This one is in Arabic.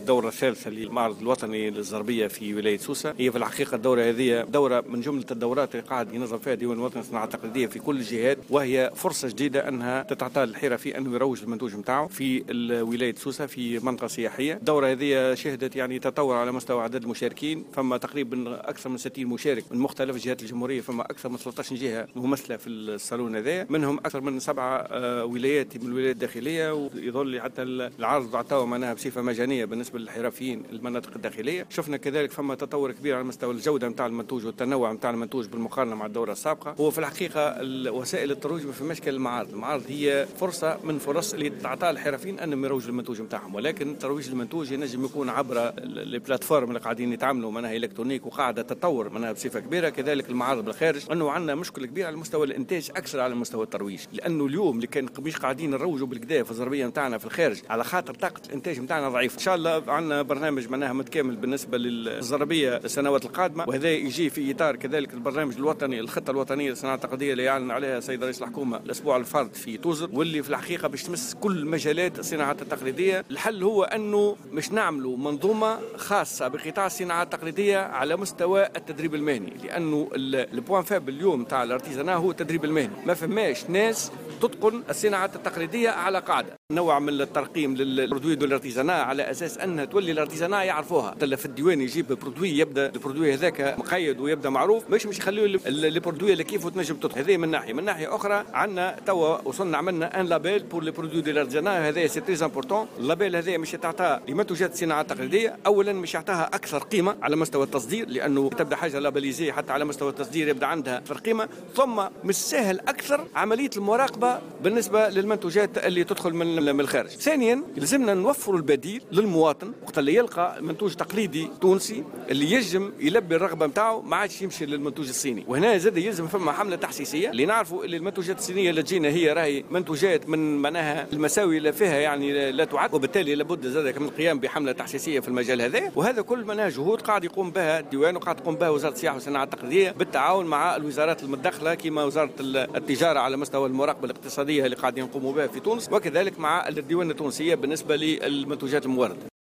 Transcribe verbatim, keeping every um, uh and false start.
الدورة الثالثة للمعرض الوطني للزربية في ولاية سوسة. هي في الحقيقة الدورة هذه دورة من جملة الدورات اللي قاعد ينظم فيها ديوان الوطني للصناعة التقليدية في كل الجهات، وهي فرصة جديدة أنها تتعطى الحرفي أنه يروج المنتوج نتاعو في ولاية سوسة في منطقة سياحية. الدورة هذه شهدت يعني تطور على مستوى عدد المشاركين، فما تقريبا أكثر من ستين مشارك من مختلف جهات الجمهورية، فما أكثر من ثلاثة عشر جهة ممثلة في الصالون هذا، منهم أكثر من سبعة ولايات من الولايات الداخلية، ويظل حتى العرض عطاوه معناها بصفة مجانية بالنسبة للحرفيين المناطق الداخلية. شفنا كذلك فما تطور كبير على مستوى الجودة نتاع المنتوج والتنوع نتاع المنتوج بالمقارنة مع الدورة السابقة. هو في الحقيقة وسائل الترويج ما فماش كالمعارض، المعارض هي فرصة من فرص اللي تعطى الحرفيين أنهم يروجوا المنتوج نتاعهم، ولكن ترويج المنتوج ينجم يكون عبر البلاتفورم اللي قاعدين يتعاملوا معناها إلكترونيك وقاعدة تطور معناها بصفة كبيرة. كذلك المعارض بالخارج أنه عندنا مشكلة كبيرة على مستوى الإنتاج أكثر على مستوى الترويج، لأنه اليوم اللي كان مش قاعدين نروجوا بالكدا في الزربية نتاعنا في الخارج على خاطر طاقة الإنتاج نتاعنا ضعيف. إن شاء الله عندنا برنامج معناها متكامل بالنسبة للزربية السنوات القادمة، وهذا يجي في إطار كذلك البرنامج الوطني الخطة الوطنية للصناعة التقليدية اللي أعلن عليها السيد رئيس الحكومة الأسبوع الفرد في توزر، واللي في الحقيقة باش تمس كل مجالات الصناعة التقليدية. الحل هو أنه مش نعملوا منظومة خاصة بقطاع الصناعة التقليدية على مستوى التدريب المهني، لأنه البوان فاب اليوم تاع الارتيزانا هو التدريب المهني. ما فماش ناس تتقن الصناعة التقليدية على قاعدة، نوع من الترقيم للبرودوي دو الارتيزانا على اساس انها تولي الارتيزانا يعرفوها. تلا في الديوان يجيب برودوي يبدا البرودوي هذاك مقيد ويبدا معروف، مش مش يخليوا البرودوي اللي كيف تنجم تدخل. هذه من ناحيه. من ناحيه اخرى عندنا توا وصلنا عملنا ان لابيل بور لي برودوي دو الارتيزانا، هذا سي تري امبورطون. اللابيل هذا مش تعطى لمنتوجات الصناعه التقليديه، اولا مش يعطيها اكثر قيمه على مستوى التصدير، لانه تبدا حاجه لابيليزي حتى على مستوى التصدير يبدا عندها اكثر قيمه، ثم مش سهل اكثر عمليه المراقبه بالنسبه للمنتوجات اللي تدخل من من الخارج. ثانيا يلزمنا نوفر البديل للمواطن وقت اللي يلقى منتوج تقليدي تونسي اللي يجم يلبي الرغبه نتاعو، ما عادش يمشي للمنتوج الصيني. وهنا زاد يلزم فما حمله تحسيسيه اللي نعرفوا اللي المنتوجات الصينيه اللي تجينا هي راهي منتوجات من معناها المساوي اللي فيها يعني لا تعد، وبالتالي لابد زاد من القيام بحمله تحسيسيه في المجال هذا. وهذا كل منها جهود قاعد يقوم بها الديوان وقاعد تقوم بها وزاره السياحه والصناعه التقليديه بالتعاون مع الوزارات المتدخله كما وزاره التجاره على مستوى المراقبه الاقتصاديه اللي قاعدين يقوموا بها في تونس، وكذلك مع الديوان التونسيه بالنسبه للمنتوجات الموردة.